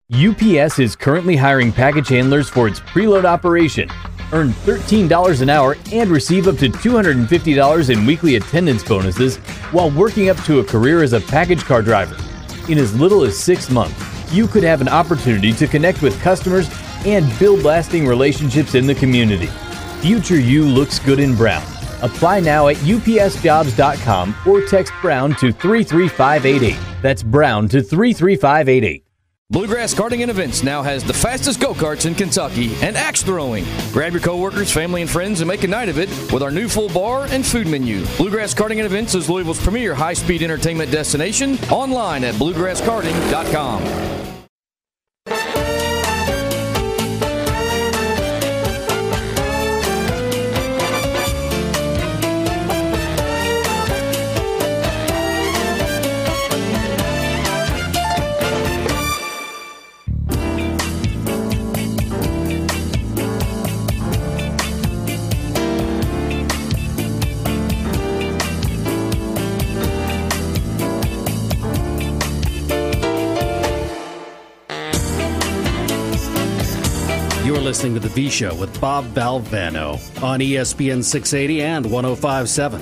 UPS is currently hiring package handlers for its preload operation. Earn $13 an hour and receive up to $250 in weekly attendance bonuses while working up to a career as a package car driver. In as little as 6 months, you could have an opportunity to connect with customers and build lasting relationships in the community. Future you looks good in brown. Apply now at upsjobs.com or text Brown to 33588. That's Brown to 33588. Bluegrass Karting and Events now has the fastest go-karts in Kentucky and axe throwing. Grab your coworkers, family, and friends and make a night of it with our new full bar and food menu. Bluegrass Karting and Events is Louisville's premier high-speed entertainment destination, online at bluegrasskarting.com. Listening to The V Show with Bob Valvano on ESPN 680 and 105.7.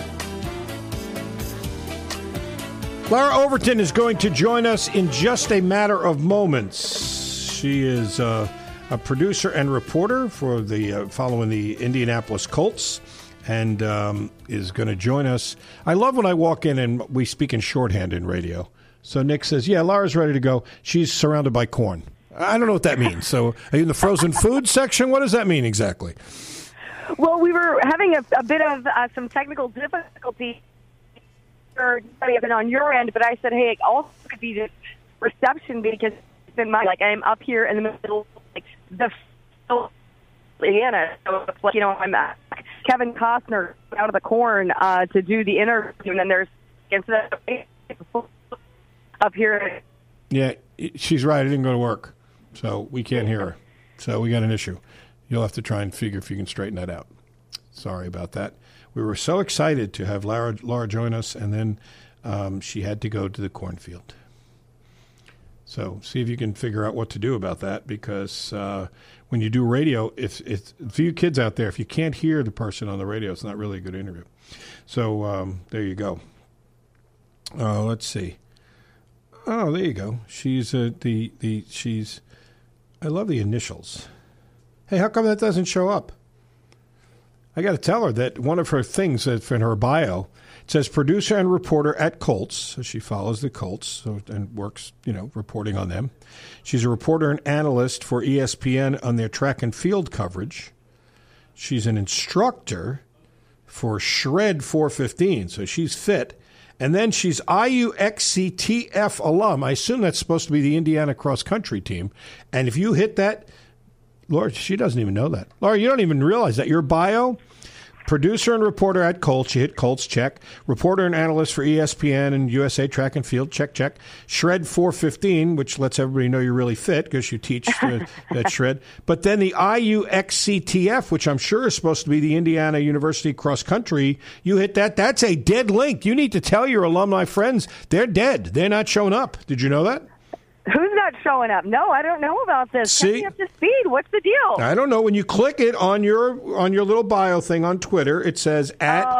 Laura Overton is going to join us in just a matter of moments. She is a producer and reporter for the following the Indianapolis Colts, and is going to join us. I love when I walk in and we speak in shorthand in radio. So Nick says, "Yeah, Laura's ready to go. She's surrounded by corn." I don't know what that means. So are you in the frozen food section? What does that mean exactly? Well, we were having a bit of some technical difficulty on your end, but I said, hey, it also could be just reception because it's in my, like, I'm up here in the middle, like, the Indiana. So it's like, I'm Kevin Costner out of the corn to do the interview, and then there's instead of up here. Yeah, she's right. It didn't go to work. So we can't hear her. So we got an issue. You'll have to try and figure if you can straighten that out. Sorry about that. We were so excited to have Laura join us, and then she had to go to the cornfield. So see if you can figure out what to do about that, because when you do radio, if for you kids out there, if you can't hear the person on the radio, it's not really a good interview. So there you go. Let's see. Oh, there you go. She's she's. I love the initials. Hey, how come that doesn't show up? I got to tell her that one of her things in her bio, it says producer and reporter at Colts. So she follows the Colts and works, reporting on them. She's a reporter and analyst for ESPN on their track and field coverage. She's an instructor for Shred 415, so she's fit. And then she's IUXCTF alum. I assume that's supposed to be the Indiana cross-country team. And if you hit that, Laura, she doesn't even know that. Laura, you don't even realize that. Your bio, producer and reporter at Colts. You hit Colts, check. Reporter and analyst for ESPN and USA Track and Field, check, check. Shred 415, which lets everybody know you're really fit because you teach that shred. But then the IUXCTF, which I'm sure is supposed to be the Indiana University cross country, you hit that. That's a dead link. You need to tell your alumni friends they're dead. They're not showing up. Did you know that? Who's not showing up? No, I don't know about this. See? Get me up to speed. What's the deal? I don't know. When you click it on your little bio thing on Twitter, it says at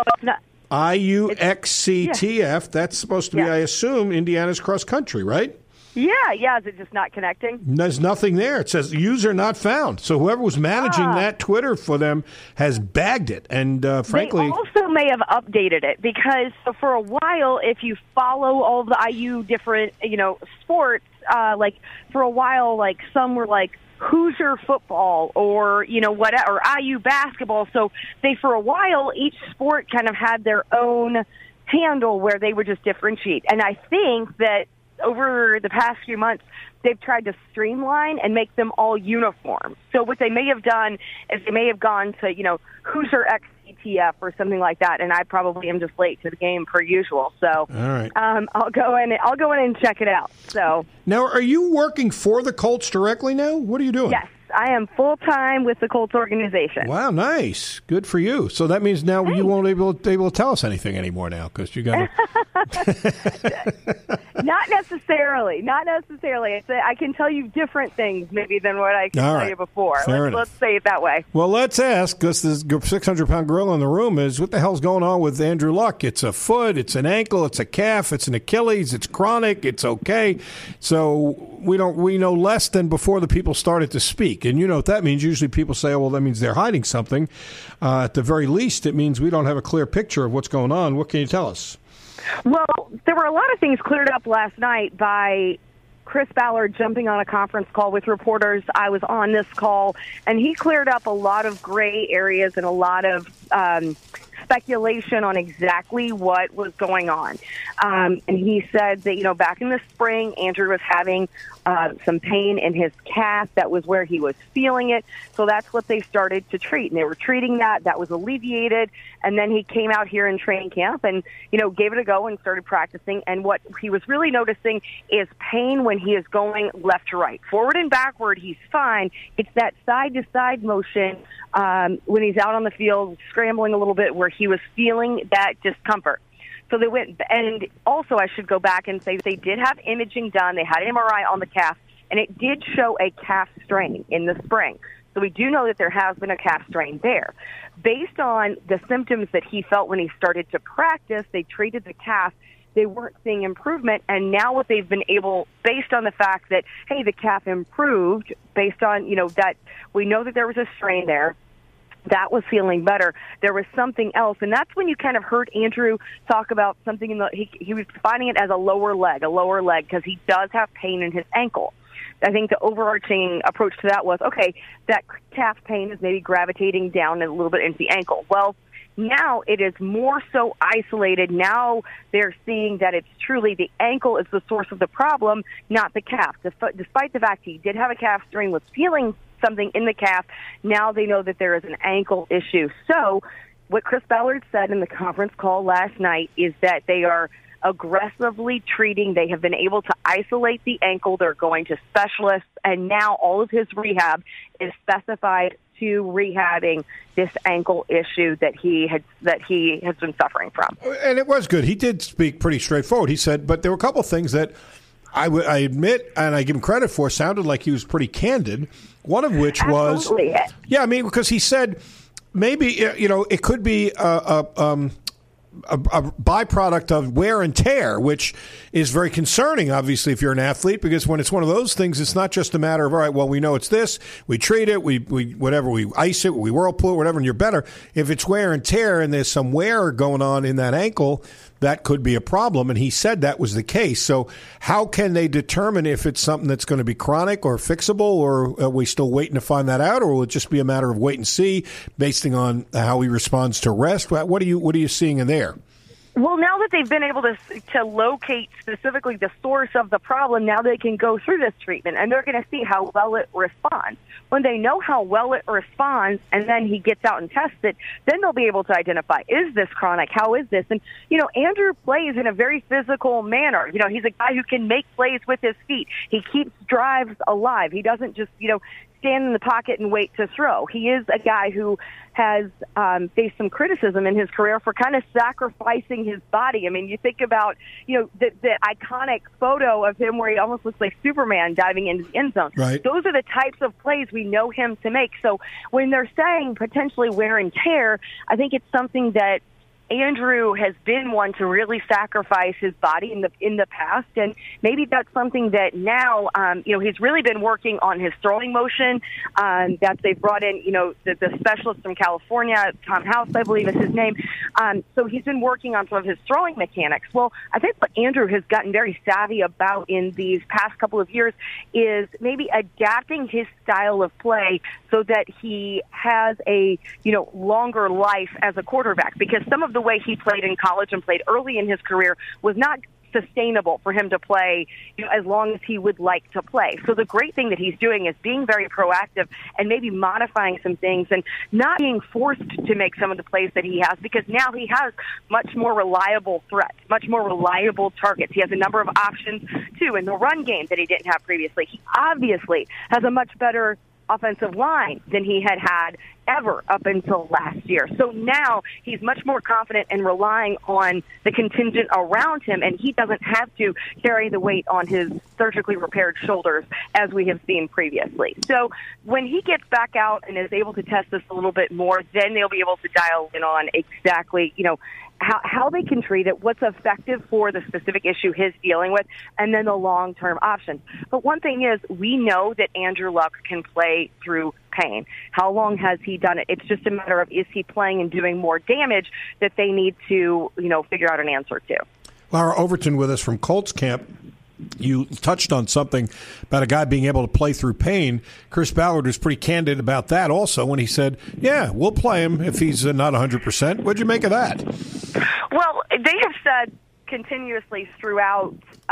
IUXCTF. That's supposed to be, I assume, Indiana's cross country, right? Yeah. Is it just not connecting? There's nothing there. It says user not found. So whoever was managing that Twitter for them has bagged it. And frankly, they also may have updated it because for a while, if you follow all of the IU different, sports, like for a while, like some were like Hoosier football or whatever, or IU basketball. So they, for a while, each sport kind of had their own handle where they would just differentiate. And I think that over the past few months, they've tried to streamline and make them all uniform. So what they may have done is they may have gone to, Hoosier XCTF or something like that, and I probably am just late to the game per usual. So all right. I'll go in and check it out. So now, are you working for the Colts directly now? What are you doing? Yes. I am full-time with the Colts organization. Wow, nice. Good for you. So that means now you won't be able to tell us anything anymore now because you got Not necessarily. I can tell you different things maybe than what I can tell you before. Let's say it that way. Well, let's ask, because this 600-pound gorilla in the room is, what the hell's going on with Andrew Luck? It's a foot, it's an ankle, it's a calf, it's an Achilles, it's chronic, it's okay. So we know less than before the people started to speak. And you know what that means. Usually people say, oh, well, that means they're hiding something. At the very least, it means we don't have a clear picture of what's going on. What can you tell us? Well, there were a lot of things cleared up last night by Chris Ballard jumping on a conference call with reporters. I was on this call, and he cleared up a lot of gray areas and a lot of speculation on exactly what was going on. And he said that, back in the spring, Andrew was having some pain in his calf. That was where he was feeling it. So that's what they started to treat. And they were treating that. That was alleviated. And then he came out here in training camp and, gave it a go and started practicing. And what he was really noticing is pain when he is going left to right. Forward and backward, he's fine. It's that side-to-side motion when he's out on the field scrambling a little bit where he was feeling that discomfort. So they went, and also I should go back and say they did have imaging done. They had an MRI on the calf, and it did show a calf strain in the spring. So we do know that there has been a calf strain there. Based on the symptoms that he felt when he started to practice, they treated the calf. They weren't seeing improvement, and now what they've been able, based on the fact that, hey, the calf improved, based on, that we know that there was a strain there, that was feeling better. There was something else, and that's when you kind of heard Andrew talk about something he was defining it as a lower leg, because he does have pain in his ankle. I think the overarching approach to that was, okay, that calf pain is maybe gravitating down a little bit into the ankle. Well, now it is more so isolated. Now they're seeing that it's truly the ankle is the source of the problem, not the calf. Despite the fact he did have a calf strain, was feeling something in the calf, now they know that there is an ankle issue. So what Chris Ballard said in the conference call last night is that they are aggressively treating. They have been able to isolate the ankle. They're going to specialists, and now all of his rehab is specified to rehabbing this ankle issue that he has been suffering from. And it was good. He did speak pretty straightforward. He said, but there were a couple of things that I admit, and I give him credit for, sounded like he was pretty candid. One of which was, because he said maybe it could be a byproduct of wear and tear, which is very concerning, obviously, if you're an athlete, because when it's one of those things, it's not just a matter of, all right, well, we know it's this, we treat it, we ice it, we whirlpool it, whatever, and you're better. If it's wear and tear and there's some wear going on in that ankle, that could be a problem, and he said that was the case. So how can they determine if it's something that's going to be chronic or fixable, or are we still waiting to find that out, or will it just be a matter of wait and see based on how he responds to rest? What are you seeing in there? Well, now that they've been able to locate specifically the source of the problem, now they can go through this treatment, and they're going to see how well it responds. When they know how well it responds, and then he gets out and tests it, then they'll be able to identify, is this chronic? How is this? And, Andrew plays in a very physical manner. He's a guy who can make plays with his feet. He keeps drives alive. He doesn't just, stand in the pocket and wait to throw. He is a guy who has faced some criticism in his career for kind of sacrificing his body. I mean, you think about, the iconic photo of him where he almost looks like Superman diving into the end zone. Right. Those are the types of plays we know him to make. So when they're saying potentially wear and tear, I think it's something that Andrew has been one to really sacrifice his body in the past, and maybe that's something that now, he's really been working on his throwing motion. That they've brought in, the specialist from California, Tom House, I believe is his name. So he's been working on some of his throwing mechanics. Well, I think what Andrew has gotten very savvy about in these past couple of years is maybe adapting his style of play so that he has a, longer life as a quarterback, because some of the way he played in college and played early in his career was not sustainable for him to play as long as he would like to play. So the great thing that he's doing is being very proactive and maybe modifying some things and not being forced to make some of the plays that he has, because now he has much more reliable threats, much more reliable targets. He has a number of options, too, in the run game that he didn't have previously. He obviously has a much better offensive line than he had ever up until last year. So now he's much more confident in relying on the contingent around him, and he doesn't have to carry the weight on his surgically repaired shoulders as we have seen previously. So when he gets back out and is able to test this a little bit more, then they'll be able to dial in on exactly, how they can treat it, what's effective for the specific issue he's dealing with, and then the long-term options. But one thing is, we know that Andrew Luck can play through pain. How long has he done it? It's just a matter of, is he playing and doing more damage that they need to, figure out an answer to. Laura Overton with us from Colts camp. You touched on something about a guy being able to play through pain. Chris Ballard was pretty candid about that also when he said, yeah, we'll play him if he's not 100%. What'd you make of that? Well, they have said continuously throughout,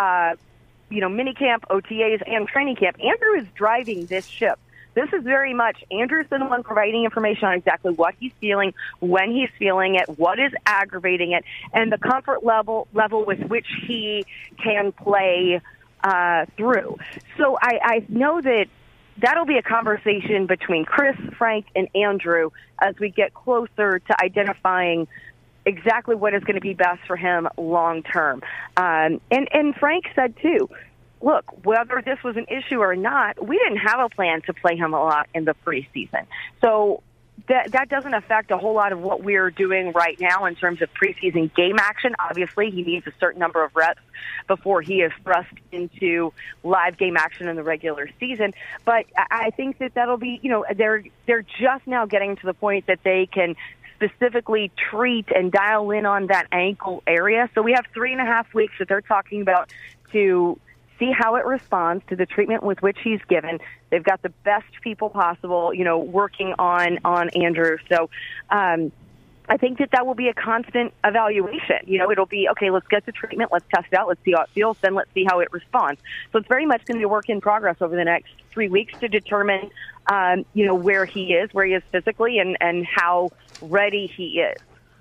minicamp, OTAs, and training camp, Andrew is driving this ship. This is very much Andrew's the one providing information on exactly what he's feeling, when he's feeling it, what is aggravating it, and the comfort level with which he can play through. So I know that that'll be a conversation between Chris, Frank, and Andrew as we get closer to identifying exactly what is going to be best for him long term. And Frank said, too, look, whether this was an issue or not, we didn't have a plan to play him a lot in the preseason. So that doesn't affect a whole lot of what we're doing right now in terms of preseason game action. Obviously, he needs a certain number of reps before he is thrust into live game action in the regular season. But I think that'll be, they're just now getting to the point that they can specifically treat and dial in on that ankle area. So we have 3.5 weeks that they're talking about to see how it responds to the treatment with which he's given. They've got the best people possible, working on Andrew. So I think that will be a constant evaluation. It'll be, okay, let's get the treatment, let's test it out, let's see how it feels, then let's see how it responds. So it's very much going to be a work in progress over the next 3 weeks to determine, where he is physically and how ready he is.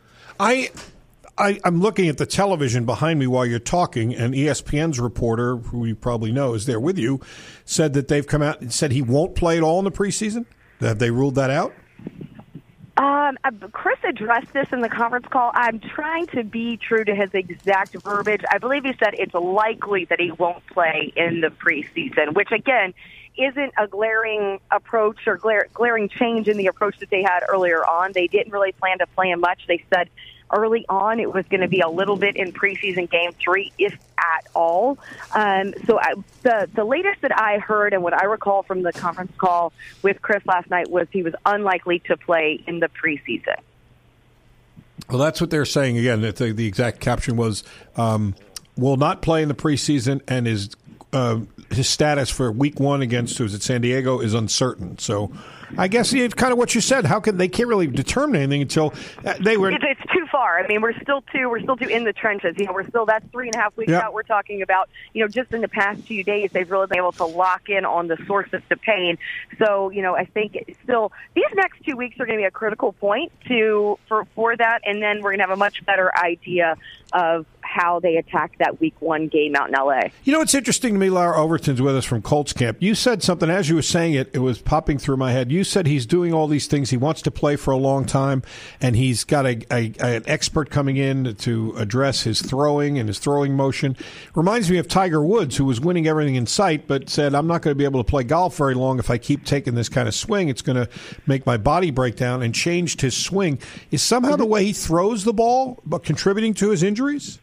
I'm looking at the television behind me while you're talking, and ESPN's reporter, who you probably know is there with you, said that they've come out and said he won't play at all in the preseason. Have they ruled that out? Chris addressed this in the conference call. I'm trying to be true to his exact verbiage. I believe he said it's likely that he won't play in the preseason, which, again, isn't a glaring approach or glaring change in the approach that they had earlier on. They didn't really plan to play him much. They said early on it was going to be a little bit in preseason game 3, if at all. The latest that I heard and what I recall from the conference call with Chris last night was he was unlikely to play in the preseason. Well, that's what they're saying. Again, the exact caption was, will not play in the preseason, and his status for week 1 against who's at San Diego is uncertain. So I guess it's kind of what you said. How can they can't really determine anything until they were. It's too far. I mean, we're still too in the trenches. We're still, that's 3.5 weeks out. We're talking about, just in the past few days, they've really been able to lock in on the sources to pain. So, I think it's still these next 2 weeks are going to be a critical point for that, and then we're going to have a much better idea of how they attack that week 1 game out in L.A. It's interesting to me, Laura Overton's with us from Colts camp. You said something, as you were saying it was popping through my head. You said he's doing all these things. He wants to play for a long time, and he's got an expert coming in to address his throwing and his throwing motion. Reminds me of Tiger Woods, who was winning everything in sight, but said, I'm not going to be able to play golf very long if I keep taking this kind of swing. It's going to make my body break down, and changed his swing. Is somehow the way he throws the ball contributing to his injuries?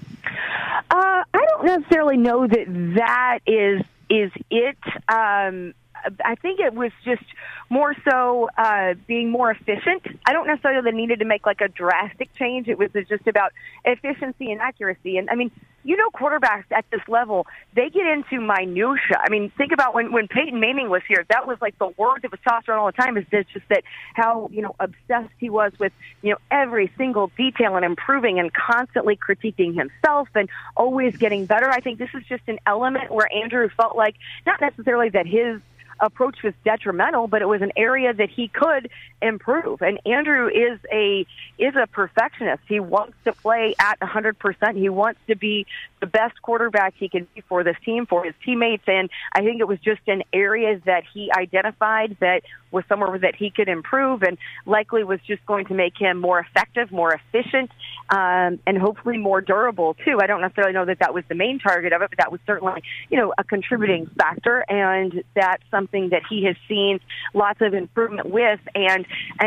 I don't necessarily know that is it. I think it was just more so being more efficient. I don't necessarily needed to make like a drastic change. It was just about efficiency and accuracy. And I mean, quarterbacks at this level, they get into minutia. I mean, think about when Peyton Manning was here. That was like the word that was tossed around all the time, is just that how, obsessed he was with, every single detail and improving and constantly critiquing himself and always getting better. I think this is just an element where Andrew felt like not necessarily that his approach was detrimental, but it was an area that he could improve. And Andrew is a perfectionist. He wants to play at 100%. He wants to be the best quarterback he can be for this team, for his teammates. And I think it was just in areas that he identified that was somewhere that he could improve, and likely was just going to make him more effective, more efficient, and hopefully more durable too. I don't necessarily know that was the main target of it, but that was certainly, a contributing factor, and that's something that he has seen lots of improvement with. And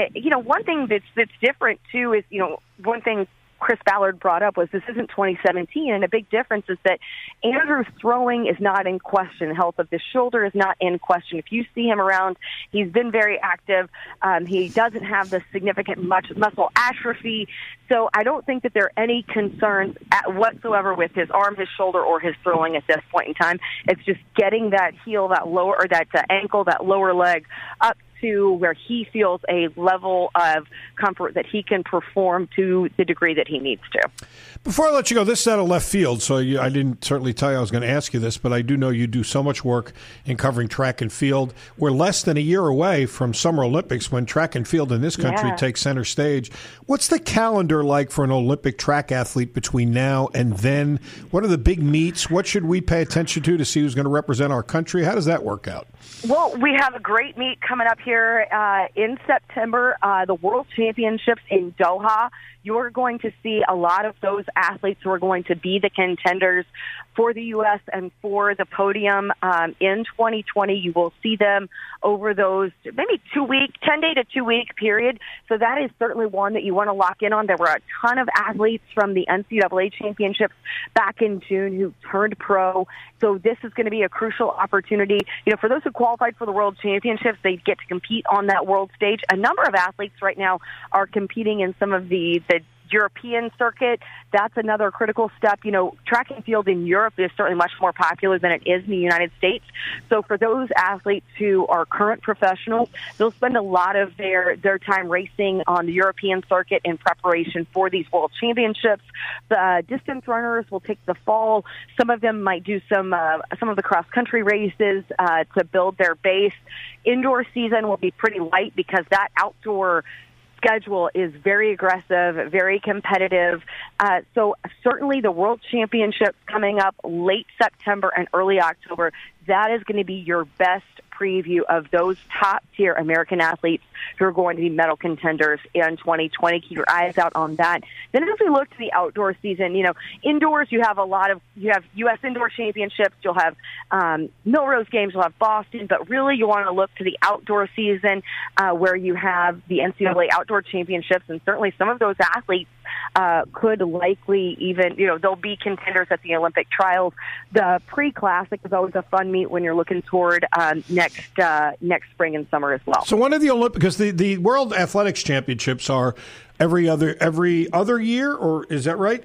one thing that's different too is, one thing Chris Ballard brought up was this isn't 2017, and a big difference is that Andrew's throwing is not in question. The health of the shoulder is not in question. If you see him around, he's been very active. He doesn't have the significant muscle atrophy, so I don't think that there are any concerns whatsoever with his arm, his shoulder, or his throwing at this point in time. It's just getting that heel, that lower, or that ankle, that lower leg up to where he feels a level of comfort that he can perform to the degree that he needs to. Before I let you go, this is out of left field, so I didn't certainly tell you I was going to ask you this, but I do know you do so much work in covering track and field. We're less than a year away from Summer Olympics when track and field in this country takes center stage. What's the calendar like for an Olympic track athlete between now and then? What are the big meets? What should we pay attention to see who's going to represent our country? How does that work out? Well, we have a great meet coming up here in September, the World Championships in Doha. You're going to see a lot of those athletes who are going to be the contenders for the U.S. and for the podium in 2020. You will see them over those maybe 10-day to 2-week period. So that is certainly one that you want to lock in on. There were a ton of athletes from the NCAA championships back in June who turned pro. So this is going to be a crucial opportunity. For those who qualified for the World Championships, they get to compete on that world stage. A number of athletes right now are competing in some of the European circuit. That's another critical step. Track and field in Europe is certainly much more popular than it is in the United States. So for those athletes who are current professionals, they'll spend a lot of their time racing on the European circuit in preparation for these World Championships. The distance runners will take the fall. Some of them might do some of the cross-country races to build their base. Indoor season will be pretty light because that outdoor schedule is very aggressive, very competitive. So certainly the World Championships coming up late September and early October, that is going to be your best preview of those top-tier American athletes who are going to be medal contenders in 2020. Keep your eyes out on that. Then as we look to the outdoor season, indoors you have U.S. Indoor Championships, you'll have Millrose Games, you'll have Boston, but really you want to look to the outdoor season where you have the NCAA Outdoor Championships, and certainly some of those athletes could likely even, they'll be contenders at the Olympic trials. The pre-classic is always a fun meet when you're looking toward next spring and summer as well. So one of the Olympic, because the World Athletics Championships are every other year, or is that right?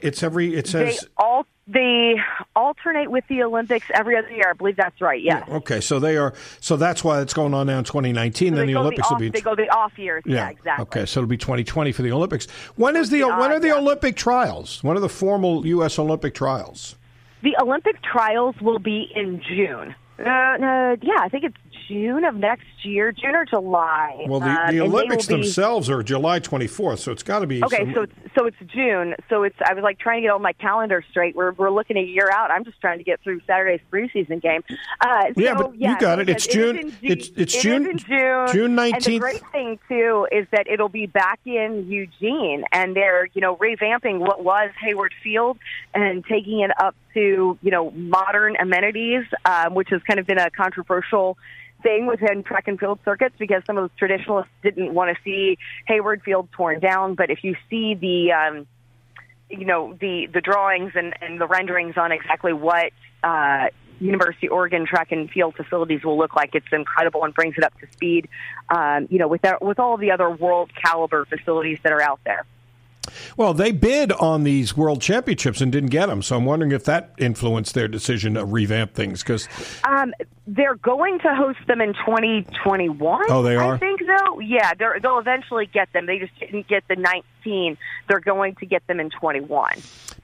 They alternate with the Olympics every other year. I believe that's right. Yes. Yeah. Okay. So that's why it's going on now in 2019. So then the Olympics will be. They go the off years. Yeah. Exactly. Okay. So it'll be 2020 for the Olympics. When are the Olympic trials? When are the formal U.S. Olympic trials? The Olympic trials will be in June. I think it's June of next year, June or July. Well, the Olympics themselves are July 24th, so it's got to be. Okay, so it's June. So I was like trying to get all my calendar straight. We're looking a year out. I'm just trying to get through Saturday's preseason game. You got it. It's June. It's June. June 19th. And the great thing too is that it'll be back in Eugene, and they're revamping what was Hayward Field and taking it up to modern amenities, which has kind of been a controversial thing within track and field circuits because some of those traditionalists didn't want to see Hayward Field torn down. But if you see the drawings and the renderings on exactly what University of Oregon track and field facilities will look like, it's incredible and brings it up to speed, with all the other world caliber facilities that are out there. Well, they bid on these World Championships and didn't get them, so I'm wondering if that influenced their decision to revamp things. Because they're going to host them in 2021. Oh, they are? I think so. Yeah, they'll eventually get them. They just didn't get the 19. They're going to get them in 21.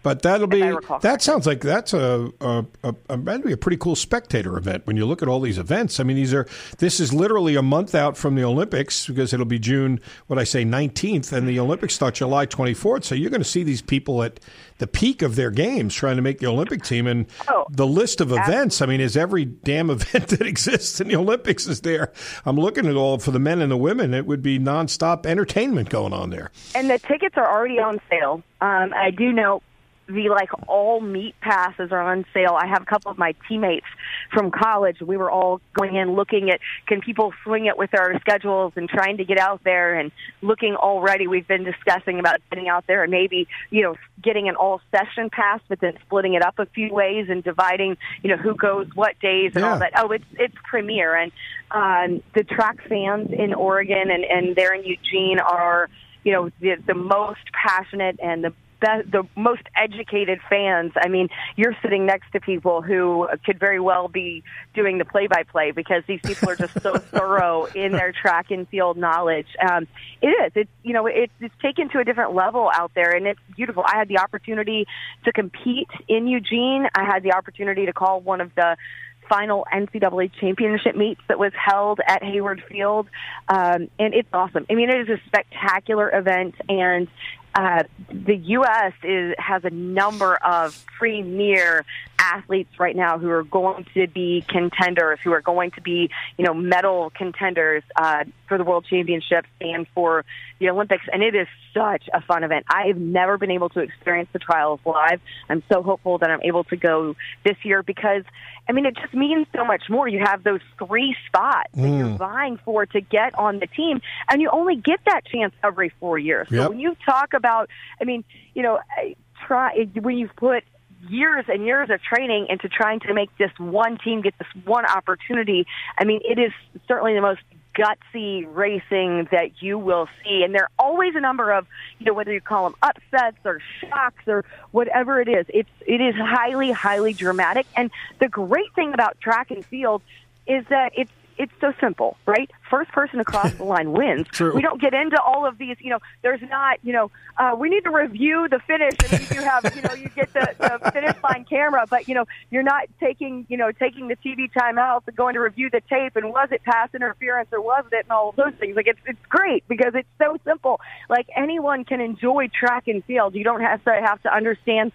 But that sounds like that's that'd be a pretty cool spectator event when you look at all these events. I mean, this is literally a month out from the Olympics because it'll be June, 19th, and the Olympics start July 24th. So you're going to see these people at the peak of their games trying to make the Olympic team. And the list of events, I mean, is every damn event that exists in the Olympics is there. I'm looking at all for the men and the women. It would be nonstop entertainment going on there. And the tickets are already on sale. I do know the all meet passes are on sale. I have a couple of my teammates from college. We were all going in looking at can people swing it with our schedules and trying to get out there and looking already. We've been discussing about getting out there and maybe, getting an all session pass, but then splitting it up a few ways and dividing, who goes what days and all that. Oh, it's premier. And the track fans in Oregon and there in Eugene are, the most passionate and the most educated fans. I mean, you're sitting next to people who could very well be doing the play-by-play because these people are just so thorough in their track and field knowledge. It's taken to a different level out there, and it's beautiful. I had the opportunity to compete in Eugene. I had the opportunity to call one of the final NCAA championship meets that was held at Hayward Field, and it's awesome. I mean, it is a spectacular event, and the U.S. has a number of premier athletes right now who are going to be contenders, who are going to be, medal contenders for the World Championships and for the Olympics. And it is such a fun event. I have never been able to experience the trials live. I'm so hopeful that I'm able to go this year because, it just means so much more. You have those 3 spots that you're vying for to get on the team, and you only get that chance every 4 years. Yep. So when you talk about, when you've put years and years of training into trying to make this one team get this one opportunity, it is certainly the most gutsy racing that you will see. And there are always a number of, whether you call them upsets or shocks or whatever it is, it is highly, highly dramatic. And the great thing about track and field is that it's so simple, right? First person across the line wins. True. We don't get into all of these, there's not, we need to review the finish and you have, you get the finish line camera, but, you're not taking the TV timeouts and going to review the tape and was it pass interference or wasn't it and all of those things. It's great because it's so simple. Anyone can enjoy track and field. You don't have to understand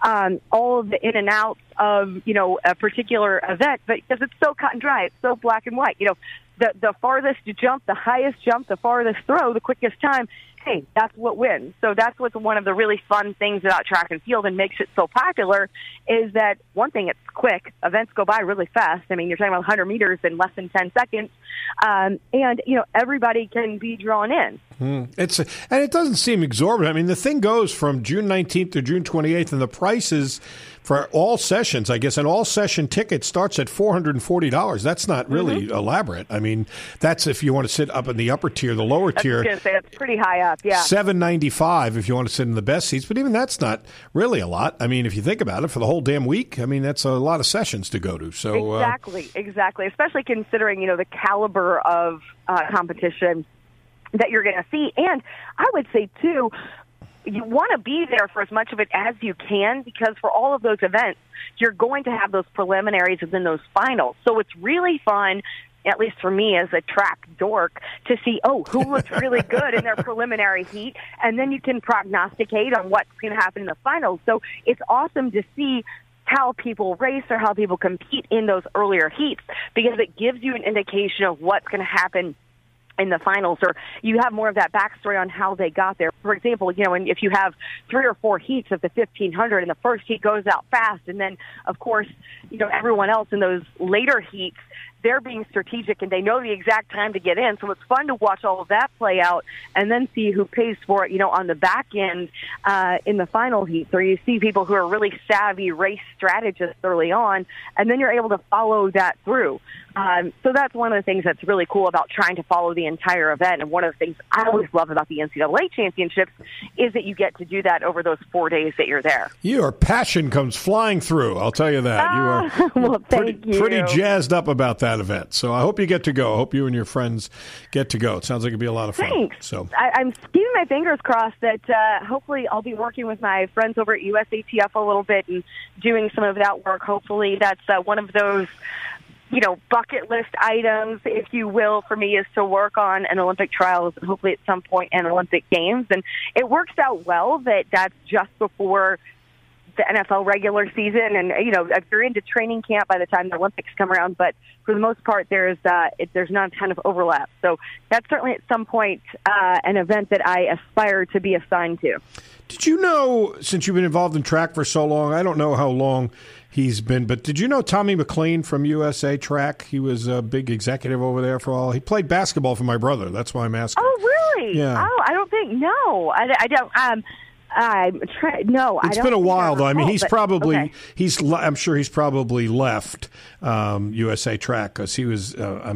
all of the in and outs of, a particular event, but because it's so cut and dry, it's so black and white. The farthest you jump, the highest jump, the farthest throw, the quickest time, hey, that's what wins. So that's what's one of the really fun things about track and field and makes it so popular is that, one thing, it's quick. Events go by really fast. You're talking about 100 meters in less than 10 seconds. And, everybody can be drawn in. And it doesn't seem exorbitant. The thing goes from June 19th to June 28th, and the prices for all sessions, I guess, an all-session ticket starts at $440. That's not really elaborate. That's if you want to sit up in the upper tier. The lower tier, I was going to say, that's pretty high up, yeah. $795 if you want to sit in the best seats. But even that's not really a lot. If you think about it, for the whole damn week, that's a lot of sessions to go to. So Exactly. Especially considering, the caliber of competition that you're going to see. And I would say, too, you want to be there for as much of it as you can because for all of those events, you're going to have those preliminaries and then those finals. So it's really fun, at least for me as a track dork, to see, who looks really good in their preliminary heat, and then you can prognosticate on what's going to happen in the finals. So it's awesome to see how people race or how people compete in those earlier heats because it gives you an indication of what's going to happen in the finals, or you have more of that backstory on how they got there. For example, and if you have 3 or 4 heats of the 1500 and the first heat goes out fast, and then, of course, everyone else in those later heats, they're being strategic and they know the exact time to get in. So it's fun to watch all of that play out and then see who pays for it, on the back end in the final heats, or you see people who are really savvy race strategists early on, and then you're able to follow that through. So that's one of the things that's really cool about trying to follow the entire event. And one of the things I always love about the NCAA championships is that you get to do that over those 4 days that you're there. Your passion comes flying through. I'll tell you that. You are well, pretty jazzed up about that event. So I hope you get to go. I hope you and your friends get to go. It sounds like it'll be a lot of fun. Thanks. So I'm keeping my fingers crossed that hopefully I'll be working with my friends over at USATF a little bit and doing some of that work. Hopefully that's one of those bucket list items, if you will, for me, is to work on an Olympic trials and hopefully at some point an Olympic Games. And it works out well that that's just before the NFL regular season. And, if you're into training camp by the time the Olympics come around, but for the most part, there's not a ton of overlap. So that's certainly at some point an event that I aspire to be assigned to. Did you know, since you've been involved in track for so long, I don't know how long he's been, but did you know Tommy McLean from USA Track? He was a big executive over there for all. He played basketball for my brother. That's why I'm asking. Oh, really? Yeah. Oh, I don't think, no. I don't. No, it's been a while, though. I mean, okay. I'm sure he's probably left USA Track because he was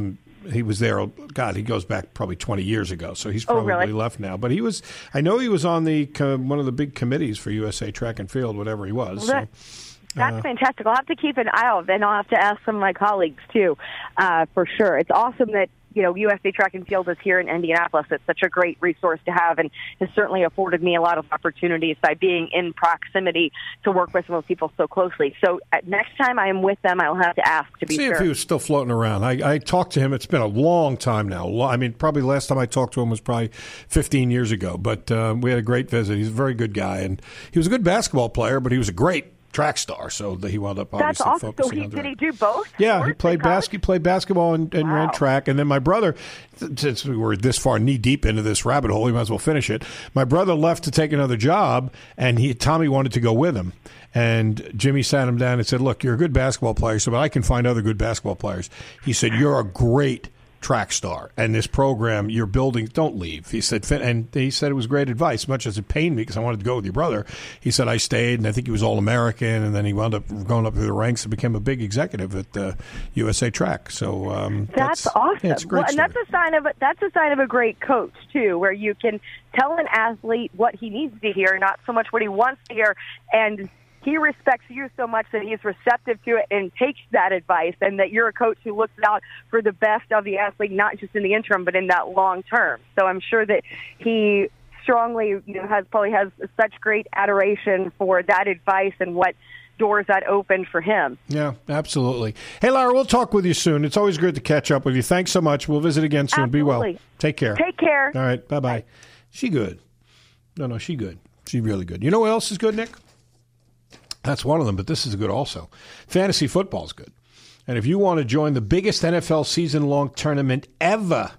there. God, he goes back probably 20 years ago, so he's probably left now. But I know he was on one of the big committees for USA Track and Field, whatever he was. Well, that's fantastic. I'll have to keep an eye out, and I'll have to ask some of my colleagues too, for sure. It's awesome that USA Track and Field is here in Indianapolis. It's such a great resource to have and has certainly afforded me a lot of opportunities by being in proximity to work with some of those people so closely. So next time I am with them, I'll have to ask to be sure. See if he was still floating around. I talked to him. It's been a long time now. I mean, probably last time I talked to him was probably 15 years ago. But we had a great visit. He's a very good guy. And he was a good basketball player, but he was a great track star, so he wound up obviously awesome. focusing on Did he do both? Yeah, he played basketball and ran track. And then my brother, since we were this far knee deep into this rabbit hole, we might as well finish it. My brother left to take another job, and Tommy wanted to go with him. And Jimmy sat him down and said, "Look, you're a good basketball player, but I can find other good basketball players." He said, "You're a great track star, and this program you're building, don't leave." He said, and he said it was great advice, much as it pained me because I wanted to go with your brother. He said I stayed, and I think he was All-American, and then he wound up going up through the ranks and became a big executive at USA Track. So that's awesome. Yeah, it's a great and that's a sign of a great coach too, where you can tell an athlete what he needs to hear, not so much what he wants to hear, and he respects you so much that he's receptive to it and takes that advice, and that you're a coach who looks out for the best of the athlete, not just in the interim, but in that long term. So I'm sure that he strongly has such great adoration for that advice and what doors that opened for him. Yeah, absolutely. Hey, Lara, we'll talk with you soon. It's always good to catch up with you. Thanks so much. We'll visit again soon. Absolutely. Be well. Take care. Take care. All right. Bye-bye. Bye. She good. No, she good. She really good. You know what else is good, Nick? That's one of them, but this is good also. Fantasy football is good. And if you want to join the biggest NFL season-long tournament ever,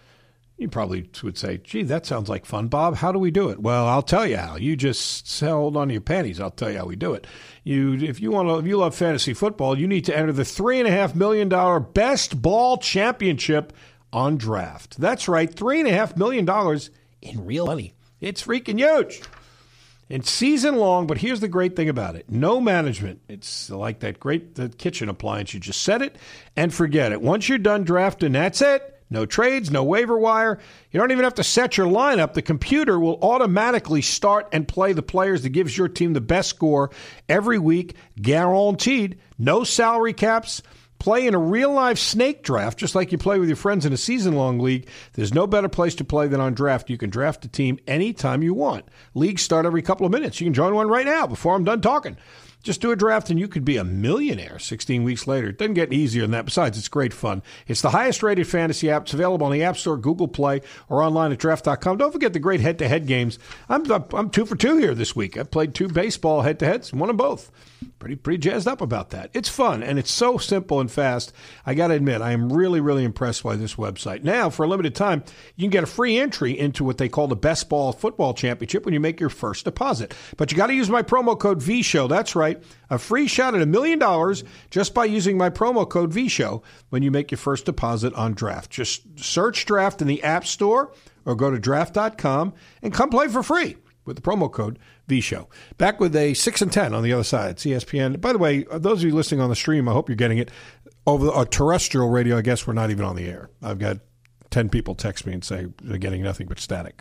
you probably would say, gee, that sounds like fun. Bob, how do we do it? Well, I'll tell you how. You just hold on to your panties. I'll tell you how we do it. If you love fantasy football, you need to enter the $3.5 million Best Ball Championship on Draft. That's right, $3.5 million in real money. It's freaking huge. It's season long, but here's the great thing about it. No management. It's like the kitchen appliance. You just set it and forget it. Once you're done drafting, that's it. No trades, no waiver wire. You don't even have to set your lineup. The computer will automatically start and play the players that gives your team the best score every week, guaranteed. No salary caps. Play in a real-life snake draft, just like you play with your friends in a season-long league. There's no better place to play than on Draft. You can draft a team anytime you want. Leagues start every couple of minutes. You can join one right now before I'm done talking. Just do a draft and you could be a millionaire 16 weeks later. It doesn't get easier than that. Besides, it's great fun. It's the highest-rated fantasy app. It's available on the App Store, Google Play, or online at draft.com. Don't forget the great head-to-head games. I'm 2 for 2 here this week. I played 2 baseball head-to-heads, won them both. Pretty jazzed up about that. It's fun, and it's so simple and fast. I got to admit, I am really, really impressed by this website. Now, for a limited time, you can get a free entry into what they call the Best Ball Football Championship when you make your first deposit. But you got to use my promo code VSHOW. That's right, a free shot at $1 million just by using my promo code VSHOW when you make your first deposit on Draft. Just search Draft in the App Store or go to draft.com and come play for free with the promo code VSHOW. Back with a 6 and 10 on the other side. It's ESPN. By the way, those of you listening on the stream, I hope you're getting it. Over terrestrial radio, I guess we're not even on the air. I've got 10 people text me and say they're getting nothing but static.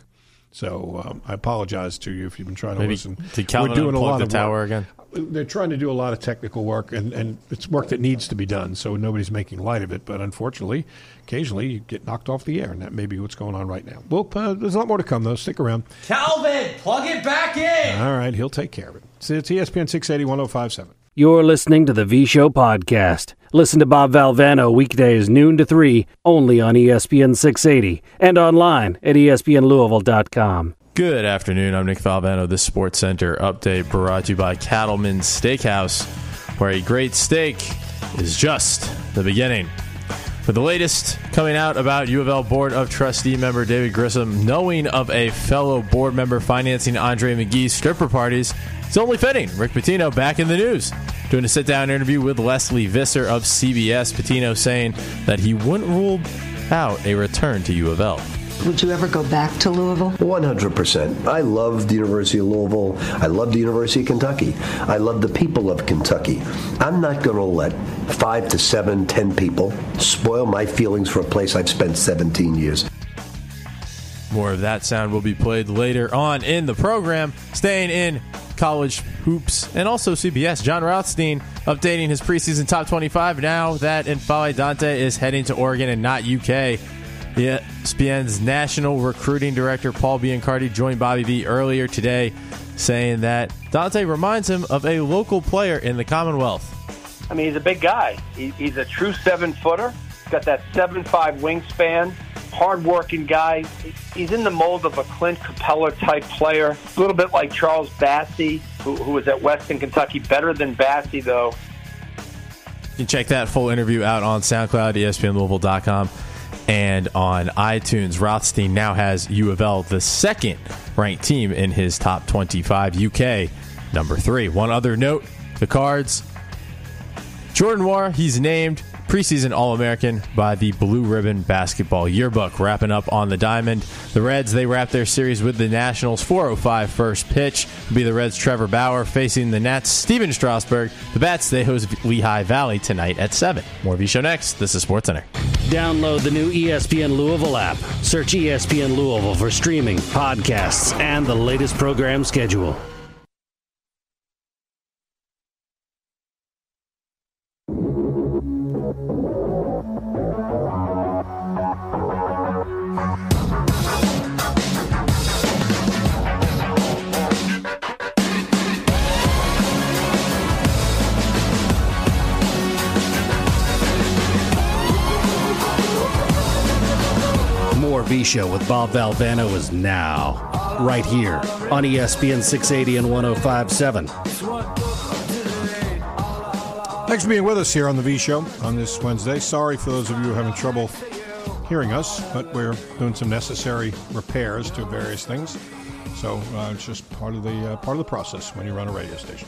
So I apologize to you if you've been trying to listen. Did Calvin unplug the tower again? They're trying to do a lot of technical work, and it's work that needs to be done, so nobody's making light of it. But unfortunately, occasionally you get knocked off the air, and that may be what's going on right now. Well, there's a lot more to come, though. Stick around. Calvin, plug it back in! All right, he'll take care of it. It's ESPN 680 1057. You're listening to the V Show podcast. Listen to Bob Valvano weekdays noon to 3, only on ESPN 680 and online at ESPNLouisville.com. Good afternoon. I'm Nick Valvano. This Sports Center update brought to you by Cattleman's Steakhouse, where a great steak is just the beginning. For the latest coming out about U of L Board of Trustee member David Grissom knowing of a fellow board member financing Andre McGee's stripper parties, it's only fitting. Rick Pitino back in the news, doing a sit-down interview with Leslie Visser of CBS. Pitino saying that he wouldn't rule out a return to U of L. Would you ever go back to Louisville? 100%. I love the University of Louisville. I love the University of Kentucky. I love the people of Kentucky. I'm not going to let 5 to 7, 10 people spoil my feelings for a place I've spent 17 years. More of that sound will be played later on in the program. Staying in college hoops and also CBS, John Rothstein updating his preseason top 25 now that N'Faly Dante is heading to Oregon and not UK. ESPN's national recruiting director, Paul Biancardi, joined Bobby V earlier today saying that Dante reminds him of a local player in the Commonwealth. I mean, he's a big guy. He's a true 7-footer. He's got that 7'5" wingspan, hard-working guy. He's in the mold of a Clint Capella-type player, a little bit like Charles Bassey, who was at Western Kentucky. Better than Bassey, though. You can check that full interview out on SoundCloud, ESPNLouisville.com. And on iTunes. Rothstein now has U of L, the second-ranked team in his top 25. UK, number 3. One other note, the Cards. Jordan Nwora, he's named preseason All-American by the Blue Ribbon Basketball Yearbook. Wrapping up on the diamond. The Reds, they wrap their series with the Nationals. 4:05 first pitch. It'll be the Reds' Trevor Bauer facing the Nats' Steven Strasburg. The Bats, they host Lehigh Valley tonight at 7. More V-Show next. This is SportsCenter. Download the new ESPN Louisville app. Search ESPN Louisville for streaming, podcasts, and the latest program schedule. V-Show with Bob Valvano is now, right here on ESPN 680 and 105.7. Thanks for being with us here on the V-Show on this Wednesday. Sorry for those of you who are having trouble hearing us, but we're doing some necessary repairs to various things. So it's just part of the process when you run a radio station.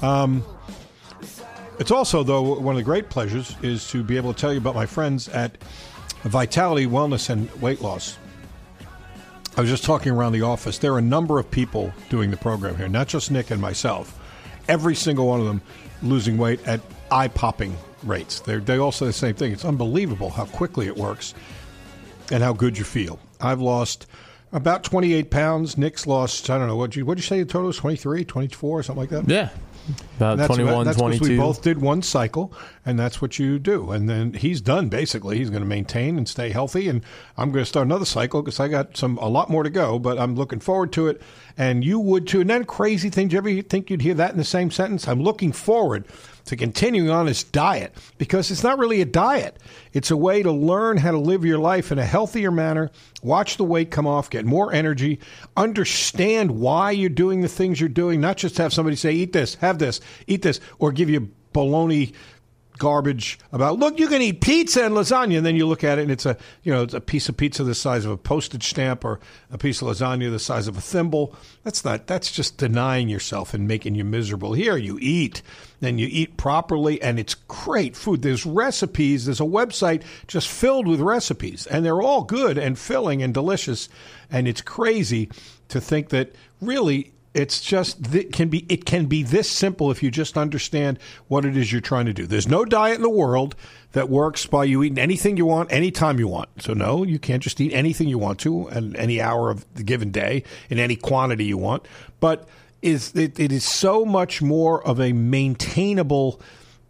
It's also, though, one of the great pleasures is to be able to tell you about my friends at Vitality Wellness and Weight Loss. I was just talking around the office. There are a number of people doing the program here, not just Nick and myself. Every single one of them losing weight at eye-popping rates. They all say the same thing. It's unbelievable how quickly it works and how good you feel. I've lost about 28 pounds. Nick's lost, I don't know, what'd you say the total was, 23, 24, something like that? Yeah. About 21, that's 22. We both did one cycle, and that's what you do. And then he's done, basically. He's going to maintain and stay healthy, and I'm going to start another cycle because I got a lot more to go, but I'm looking forward to it, and you would too. And that crazy thing, do you ever think you'd hear that in the same sentence? I'm looking forward to continuing on this diet because it's not really a diet. It's a way to learn how to live your life in a healthier manner, watch the weight come off, get more energy, understand why you're doing the things you're doing, not just have somebody say, eat this, have this, eat this, or give you baloney garbage about, look, you can eat pizza and lasagna, and then you look at it and it's a piece of pizza the size of a postage stamp or a piece of lasagna the size of a thimble. That's just denying yourself and making you miserable. Here you eat, and you eat properly, and it's great food. There's recipes. There's a website just filled with recipes, and they're all good and filling and delicious, and it's crazy to think that really It's just it can be this simple if you just understand what it is you're trying to do. There's no diet in the world that works by you eating anything you want, anytime you want. So no, you can't just eat anything you want to at any hour of the given day in any quantity you want. But it is so much more of a maintainable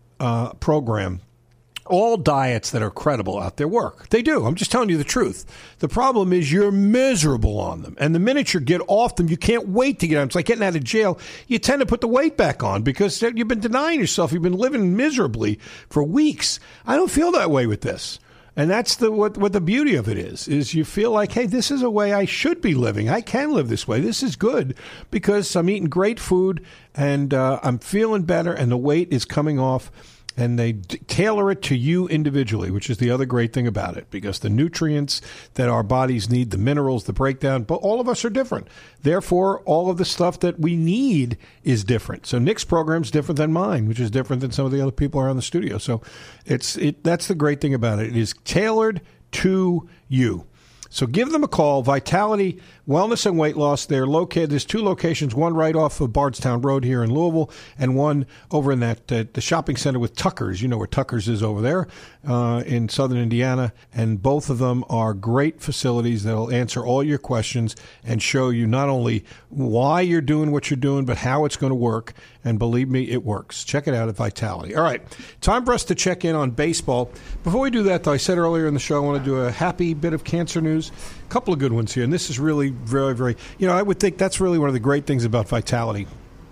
program. All diets that are credible out there work. They do. I'm just telling you the truth. The problem is you're miserable on them. And the minute you get off them, you can't wait to get on. It's like getting out of jail. You tend to put the weight back on because you've been denying yourself. You've been living miserably for weeks. I don't feel that way with this. And that's what the beauty of it is you feel like, hey, this is a way I should be living. I can live this way. This is good because I'm eating great food and I'm feeling better and the weight is coming off. And they tailor it to you individually, which is the other great thing about it, because the nutrients that our bodies need, the minerals, the breakdown, but all of us are different. Therefore, all of the stuff that we need is different. So Nick's program is different than mine, which is different than some of the other people around the studio. So that's the great thing about it. It is tailored to you. So give them a call. Vitality Wellness and Weight Loss. They're located. There's 2 locations, one right off of Bardstown Road here in Louisville, and one over in that the shopping center with Tucker's. You know where Tucker's is over there in southern Indiana. And both of them are great facilities that will answer all your questions and show you not only why you're doing what you're doing, but how it's going to work. And believe me, it works. Check it out at Vitality. All right, time for us to check in on baseball. Before we do that, though, I said earlier in the show I want to do a happy bit of cancer news. A couple of good ones here, and this is really very, very, I would think that's really one of the great things about Vitality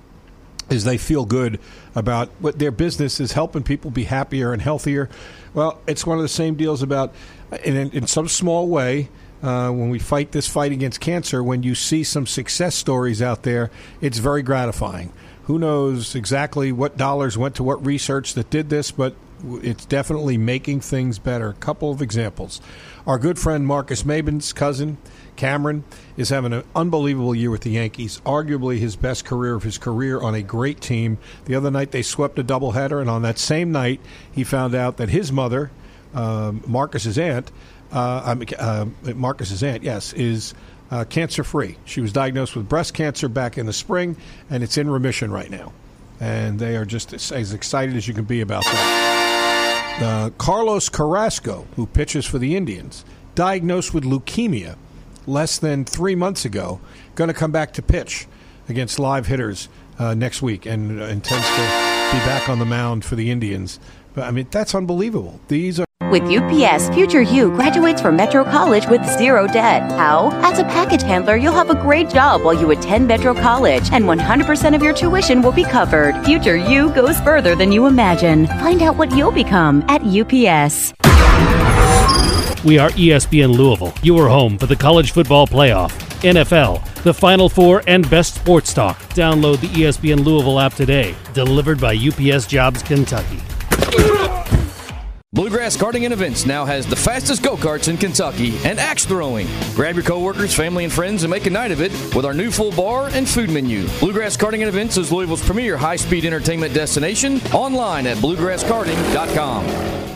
is they feel good about what their business is, helping people be happier and healthier. Well, it's one of the same deals about, in some small way, when we fight this fight against cancer, when you see some success stories out there, it's very gratifying. Who knows exactly what dollars went to what research that did this, but it's definitely making things better. A couple of examples. Our good friend Marcus Maben's cousin, Cameron, is having an unbelievable year with the Yankees, arguably his best career of his career on a great team. The other night they swept a doubleheader, and on that same night he found out that his mother, Marcus's aunt, is cancer-free. She was diagnosed with breast cancer back in the spring, and it's in remission right now. And they are just as excited as you can be about that. Carlos Carrasco, who pitches for the Indians, diagnosed with leukemia less than 3 months ago, going to come back to pitch against live hitters next week and intends to be back on the mound for the Indians. But, I mean, that's unbelievable. These are... With UPS, Future You graduates from Metro College with zero debt. How? As a package handler, you'll have a great job while you attend Metro College, and 100% of your tuition will be covered. Future You goes further than you imagine. Find out what you'll become at UPS. We are ESPN Louisville, your home for the college football playoff, NFL, the Final Four, and best sports talk. Download the ESPN Louisville app today. Delivered by UPS Jobs Kentucky. Bluegrass Karting and Events now has the fastest go-karts in Kentucky and axe throwing. Grab your coworkers, family, and friends and make a night of it with our new full bar and food menu. Bluegrass Karting and Events is Louisville's premier high-speed entertainment destination. Online at bluegrasskarting.com.